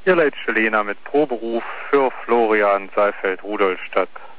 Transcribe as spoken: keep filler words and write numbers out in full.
Ihr Leitste Lena mit Proberuf für Florian Saalfeld, Rudolstadt.